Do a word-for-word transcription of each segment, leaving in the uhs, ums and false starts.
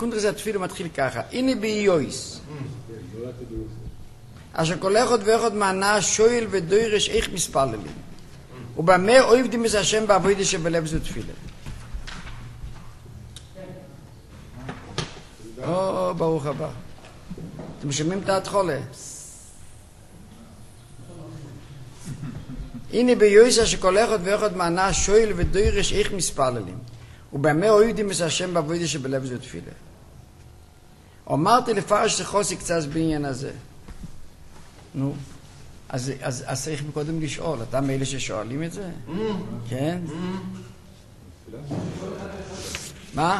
קונטרס התפילה מתחיל ככה, הנה ביועס. אשר כל אחד ואחד מענה שואל ודורש איך מספללים. ובמה אוהבים את השם בעבודה שבלב זו תפילה. או, ברוך הבא. אתם שומעים את ההתחלה? הנה ביועס אשר כל אחד ואחד מענה שואל ודורש איך מספללים. ובמה אוהבים את השם בעבודה שבלב זו תפילה. אמרתי לפרש שחוסי קצת בעניין הזה. נו, אז, אז, אז צריך קודם לשאול, אתה מאלה ששואלים את זה? כן? מה?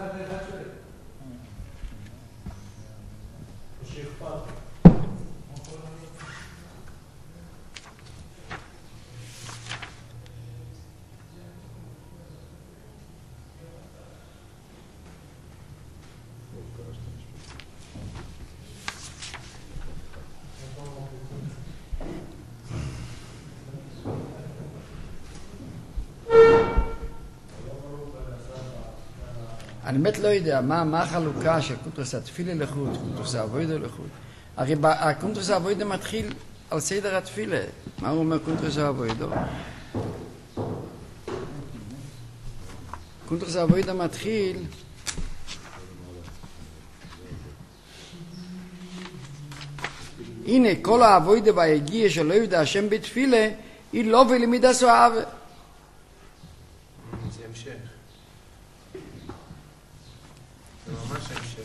אני באמת לא יודע מה, מה החלוקה של קונטרס התפילה לחוד, קונטרס העבודה לחוד. הרי הקונטרס העבודה מתחיל על סדר התפילה. מה הוא אומר קונטרס העבודה? קונטרס העבודה מתחיל הנה כל העבודה והיגיע של עבד השם בתפילה היא לא ולמידה סואבה. זה המשך. זה ממש המשך.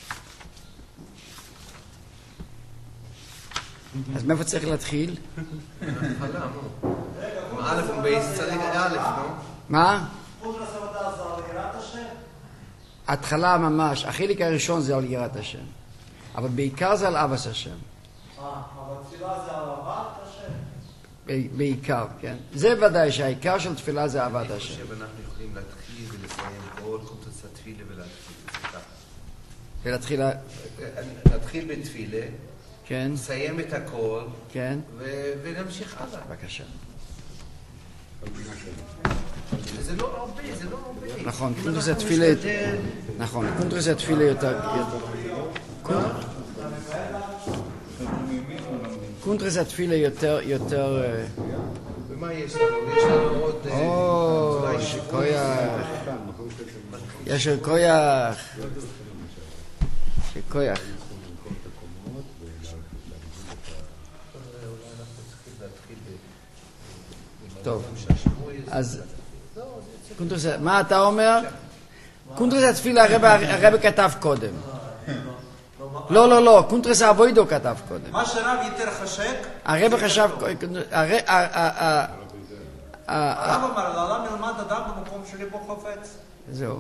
אז מאיפה צריך להתחיל? התחלה, נו. א' ובייס צריך א', נו. מה? התחלה ממש, החלק הראשון זה על יראת השם. אבל בעיקר זה על אהבת השם. אבל תפילה זה על אהבת השם? בעיקר, כן. זה ודאי שהעיקר של תפילה זה אהבת השם. אני חושב אנחנו יכולים להתחיל ולסיים כל קונטרס התפילה ולהתחיל. ולהתחיל... להתחיל בתפילה, כן. לסיים את הכל, כן. ונמשיך הלאה. בבקשה. זה לא הרבה, זה לא הרבה. נכון, קונטרס התפילה... נכון, קונטרס התפילה יותר... קונטרס התפילה יותר... יותר... ומה יש לנו? יש לנו עוד... או, שכויח. יש שכויח. שכויח. טוב, אז קונטרס... מה אתה אומר? קונטרס התפילה הרב כתב קודם. לא, לא, לא, קונטרס העבודה כתב קודם. מה שרב יותר חשק? הרב חשב... הרב אמר, לעולם ילמד אדם במקום שליבו חופץ. זהו.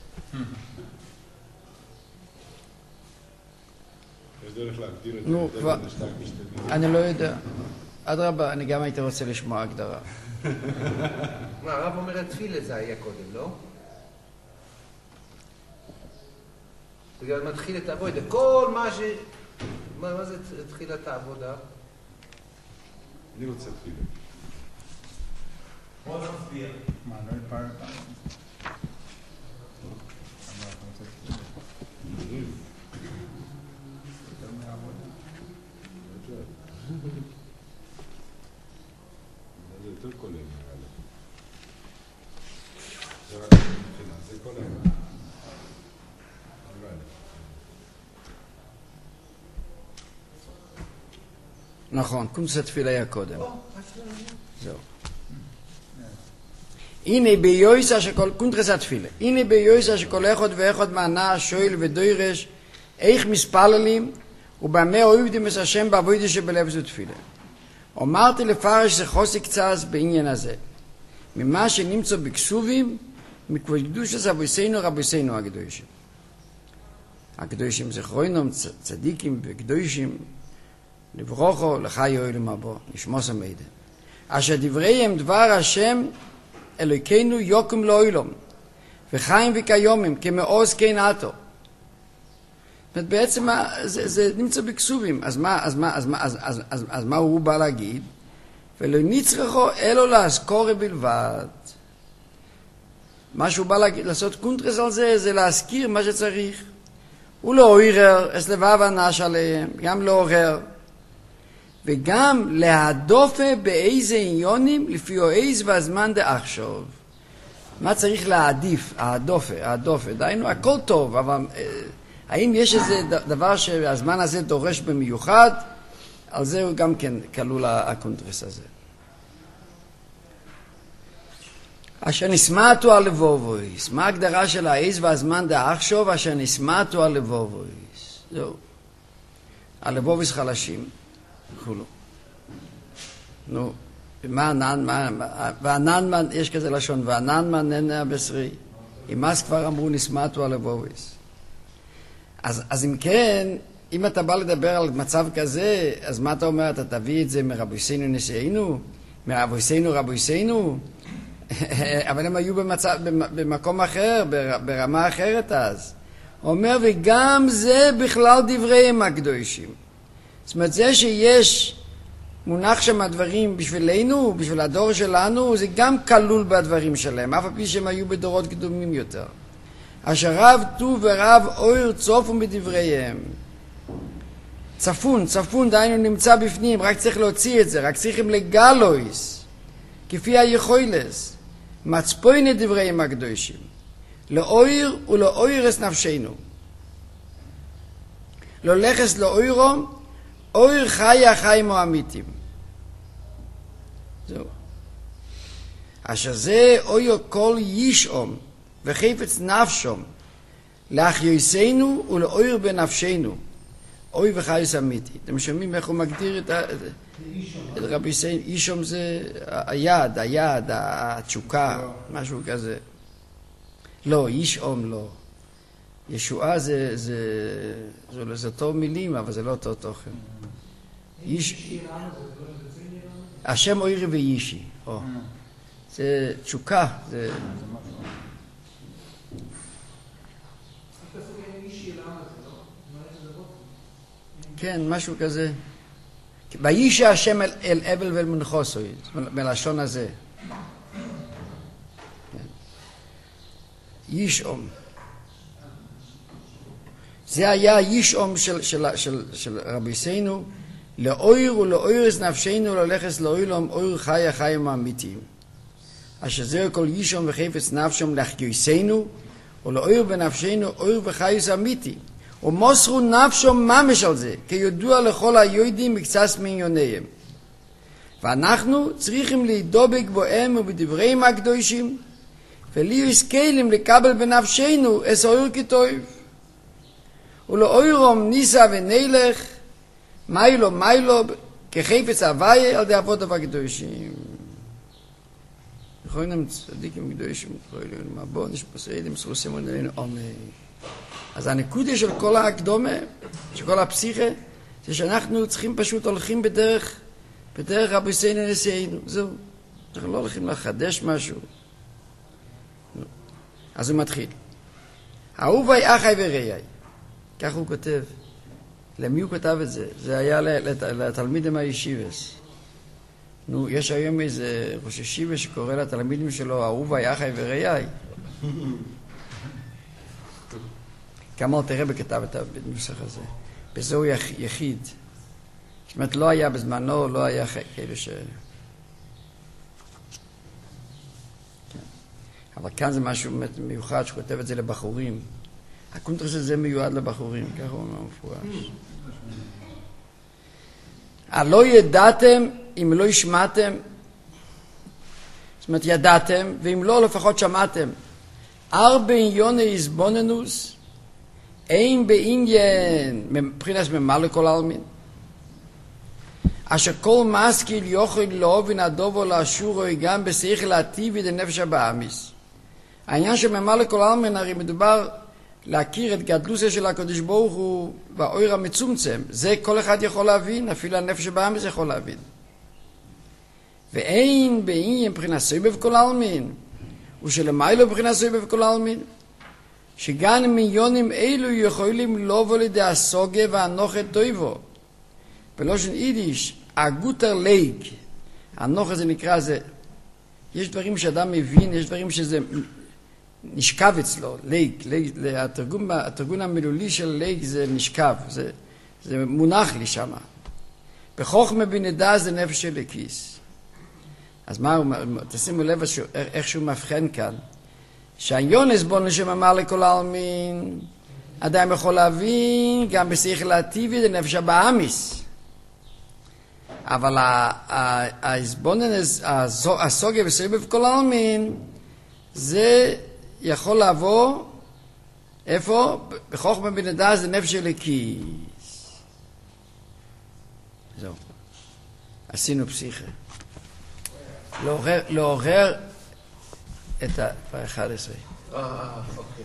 יש דרך להגדיר את נו, זה, כבר... בין השתיים משתנים. אני לא יודע. אדרבה, אני גם הייתי רוצה לשמוע הגדרה. מה, הרב אומר התפילה זה היה קודם, לא? בגלל מתחיל את העבודה. כל מה ש... מה, מה זה תחילת העבודה? אני רוצה תפילה. בוא נסביר. מה, לא יפעל פעם? זה יותר כולל, נראה לי. זה רק מבחינה, זה כולל. נראה לי. נכון, קונטרס התפילה היה קודם. זהו. הנה ביועסה שכל... קונטרס התפילה. הנה ביועסה שכל אחד ואחד מענה שואל ודורש איך מספללים ובמה אוהבים את השם בעבודה שבלב זו תפילה. אמרתי לפרש שחוסי קצת בעניין הזה. ממה שנמצא בכסובים, מקדושת אבויסינו רבויסינו הקדושים. הקדושים זכרוינם צדיקים וקדושים לברוכו לחי אוהלם הבא, נשמוס המידע. אשר דבריהם דבר השם אלוהינו יוקם לאוילום, וחיים וכיומים כמעוז כן עתו. בעצם זה, זה נמצא בכסובים. אז מה, אז מה, אז מה, אז, אז, אז, אז מה הוא בא להגיד? ולא נצרכו אלו להזכור בלבד. מה שהוא בא להגיד, לעשות קונטרס על זה, זה להזכיר מה שצריך. הוא לא עורר, אס לבב אנש עליהם, גם לא עורר, וגם להדופה באיזה עניונים לפי אויז והזמן דעכשיו. מה צריך להעדיף? ההדופה, ההדופה. דיינו, הכל טוב, אבל אה, האם יש איזה דבר שהזמן הזה דורש במיוחד? על זה הוא גם כן כלול הקונטרס הזה. אשר נשמעתו על לבובויס. מה ההגדרה של האיז והזמן דעכשיו? אשר נשמעתו על לבובויס. זהו. על לבובויס חלשים. כולו. נו, מה ענן, מה, וענן, יש כזה לשון, וענן מננה הבשרי. אם אז כבר אמרו נשמעתו על לבובויס. אז, אז אם כן, אם אתה בא לדבר על מצב כזה, אז מה אתה אומר? אתה תביא את זה מרבויסנו נשיאנו? מרבויסנו רבויסנו? אבל הם היו במצב, במקום אחר, ברמה אחרת אז. הוא אומר, וגם זה בכלל דבריהם הקדושים. זאת אומרת, זה שיש מונח שם הדברים בשבילנו, בשביל הדור שלנו, זה גם כלול בדברים שלהם, אף פי שהם היו בדורות קדומים יותר. אשר רב טוב ורב אויר צופון בדבריהם. צפון, צפון, דיינו נמצא בפנים, רק צריך להוציא את זה, רק צריכים לגלויס, כפי היכולס, מצפוין את דבריהם הקדושים, לאויר ולאויר את נפשנו. לא לחס לאוירו, אויר חי החיים האמיתיים. זהו. אשר זה אויר כל ישעום וחפץ נפשום, להחיוסנו ולאויר בנפשנו. אוי וחייס אמיתי. אתם שומעים איך הוא מגדיר את, את רבי סיין? אישום זה היד, היד, התשוקה, משהו כזה. לא, אישום לא. ישועה זה, זה, זה, זה אותו מילים, אבל זה לא אותו תוכן. איש... השם אוירי ואישי. או. זה תשוקה. זה... כן, משהו כזה. וישע השם אל, אל אבל ואל מנחוסו, מלשון הזה. כן. ישעום. זה היה ישעום של, של, של, של רבי סיינו, לאויר ולאויר את נפשנו ללכת לאוילום, אויר חי החיים האמיתיים. אשר זהו כל ישעום וחפץ נפשום להחגיוסנו, ולאויר בנפשנו אויר וחייס אמיתי. ומוסרו נפשום ממש על זה, כידוע לכל היהודים מקצת מעניוניהם. ואנחנו צריכים להידבק בהם ובדבריהם הקדושים, ולהיות סקלים לקבל בנפשנו את האויר כטוב. ולאוירום ניסה ונלך, מיילו מיילו, כחפץ הוויה על די עבודיו הקדושים. יכולים צדיקים קדושים, יכולים מבוא, נשפסיידים, סרוסים עלינו, אמן. אז הנקודה של כל הקדומה, של כל הפסיכה, זה שאנחנו צריכים פשוט הולכים בדרך, בדרך רבי סיינו נשיאנו. זהו. אנחנו לא הולכים לחדש משהו. אז הוא מתחיל. אהובי אחי ורעי. כך הוא כותב. למי הוא כתב את זה? זה היה לתלמידים הישיבס. נו, יש היום איזה ראש ישיבה שקורא לתלמידים שלו, אהובי אחי ורעי. כמה תראה בכתב את הנוסח הזה. בזהו יחיד. זאת אומרת, לא היה בזמנו, לא היה כאלה ש... אבל כאן זה משהו מיוחד שכותב את זה לבחורים. הקונטרס הזה מיועד לבחורים, ככה הוא אומר מפורש. הלא ידעתם אם לא ישמעתם, זאת אומרת ידעתם, ואם לא לפחות שמעתם. ארבע עניוני איזבוננוס, אין בעניין מבחינת ממלא כל העלמין. אשר כל משכיל יוכל להובין הדובו לאשורו גם בשכל הטבעי דנפש הבאמיס. העניין של ממלא כל העלמין הרי מדובר להכיר את גדלוסיה של הקדוש ברוך הוא באור המצומצם. זה כל אחד יכול להבין, אפילו הנפש הבאמיס יכול להבין. ואין בעניין מבחינת סבב כל העלמין, ושלמיילו מבחינת סבב כל העלמין. שגם מיונים אלו יכולים לבוא לידי הסוגה והנוחת טויבו. בלושן יידיש, הגוטר לייק, הנוחת זה נקרא זה, יש דברים שאדם מבין, יש דברים שזה נשכב אצלו, ליג, ליג, התרגום, התרגום המילולי של ליג זה נשכב, זה, זה מונח לי שם. בחוכמה בנדע זה נפש אלוקיס. אז מה הוא, תשימו לב איך שהוא מבחן כאן, שהיונס בו נשם אמר לכל העלמין, אדם יכול להבין גם בשכל הטבעי זה נפש הבאמיס. אבל ההסבוננס, הסוגיה בסביב כל העלמין, זה יכול לעבור, איפה? בחוכמה בנדע זה נפש אלוקיס. זהו. עשינו פסיכה. לעורר, לעורר את ה-אחד עשרה. אה, אוקיי.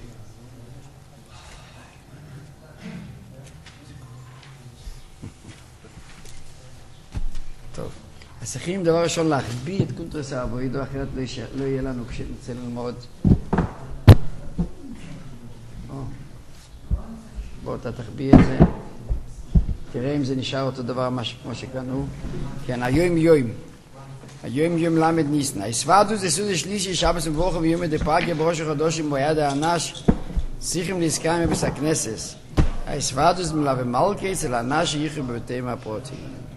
טוב. אז צריכים דבר ראשון להחביא את קונטרס האבוידו, אחרת לא, יש... לא יהיה לנו כשנצא ללמוד. בוא, אתה תחביא את זה. תראה אם זה נשאר אותו דבר כמו שקראנו. כן, היום יום. היום יום למד ניסנה. הסוודו זה סוד השלישי, שבס וברוכה ויום דפגיה בראש החדושים ביד האנש, צריכים להסכם בבס הכנסס. הסוודו זה מלווה מלכה אצל האנש שיחו בבתים הפרוטיים.